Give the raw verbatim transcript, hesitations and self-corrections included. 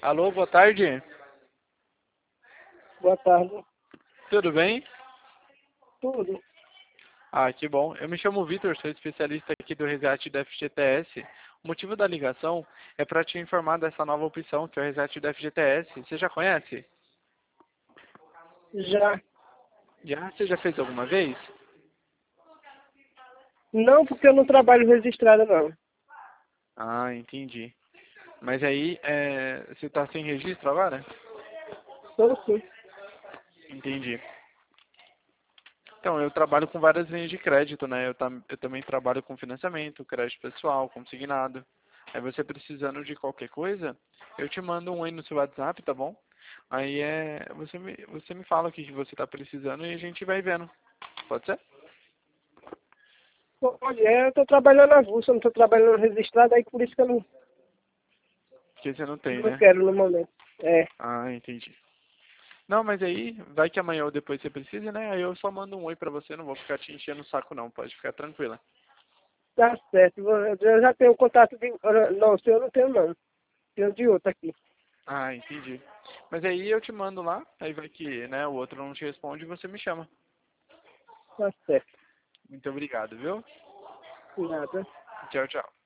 Alô, boa tarde. Boa tarde. Tudo bem? Tudo. Ah, que bom. Eu me chamo Vitor, sou especialista aqui do Resgate do F G T S. O motivo da ligação é para te informar dessa nova opção, que é o Resgate do F G T S. Você já conhece? Já. Já? Você já fez alguma vez? Não porque eu não trabalho registrado, não. Ah, entendi. Mas aí, é, você está sem registro agora? Sou sim. Entendi. Então, eu trabalho com várias linhas de crédito, né? Eu, tam, eu também trabalho com financiamento, crédito pessoal, consignado. Aí você precisando de qualquer coisa, eu te mando um oi no seu WhatsApp, tá bom? Aí é, você me, você me fala o que que você está precisando e a gente vai vendo. Pode ser? Olha, é, eu tô trabalhando avulso, eu não tô trabalhando registrado, aí por isso que eu não, Porque você não tem, não né? quero no momento. É, Ah, entendi. Não, mas aí, vai que amanhã ou depois você precisa, né? Aí eu só mando um oi pra você, não vou ficar te enchendo o saco não, pode ficar tranquila. tá certo. Eu já tenho contato de... Não, o senhor não tenho não. Tenho de outro aqui. Ah, entendi. Mas aí eu te mando lá, aí vai que, né, o outro não te responde e você me chama. Tá certo. Muito obrigado, viu? Nada. Tchau, tchau.